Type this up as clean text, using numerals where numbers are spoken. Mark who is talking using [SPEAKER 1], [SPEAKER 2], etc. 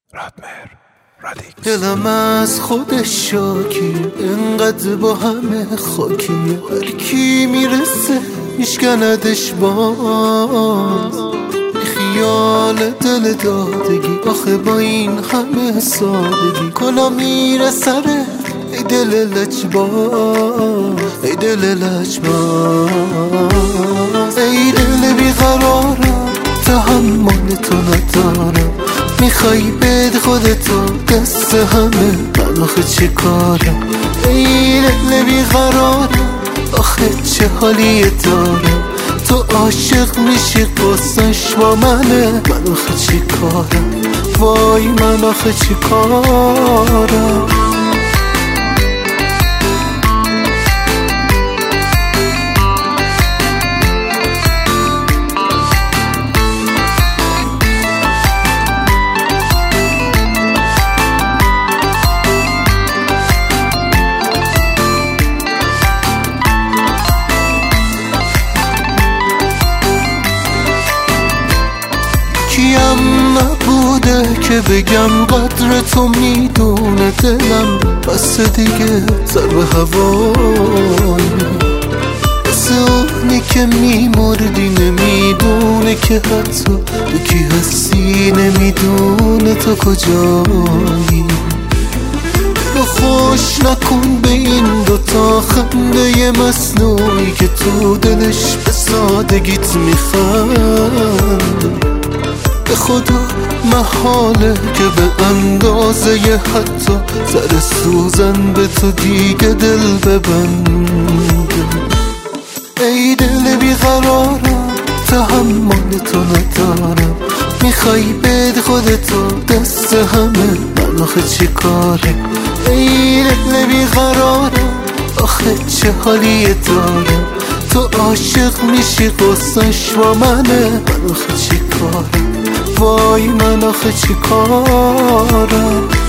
[SPEAKER 1] رادمهر رادیکس.
[SPEAKER 2] دلم از خودش شاکی، انقدر با همه خاکی، هر کی میرسه میشکندش باز. خیال دل دادگی آخه با این همه سادگی، کلا میره سره ای دل لجباز، ای دل لجباز، ای دل بیقرارم تحمل تو ندارم. میخوای بد خودتو دست همه، من آخه چه کارم؟ ای دل بیقرارم آخه چه حالی دارم؟ تو عاشق میشی قصهش با منه، من آخه چی کارم؟ وای من آخه چی کارم؟ کیم نبوده که بگم قدر تو میدونه دلم، بس دیگه سر به هوای، بس اونی که میمردی نمیدونه که حتی تو کی هستی، نمیدونه تو کجایی. تو خوش نکن به این دوتا خنده مصنوعی که تو دلش به سادگیت میخنده. به خدا محاله که به اندازه حتی سر سوزن به تو دیگه دل ببنده. ای دل بیقرارم تحمل تو ندارم، میخوای بد خودتو دست همه، من آخه چی کارم؟ ای دل بیقرارم آخه چه حالی دارم؟ تو عاشق میشی قصهش با منه، من آخه چی کارم؟ وای من آخه چی کارم؟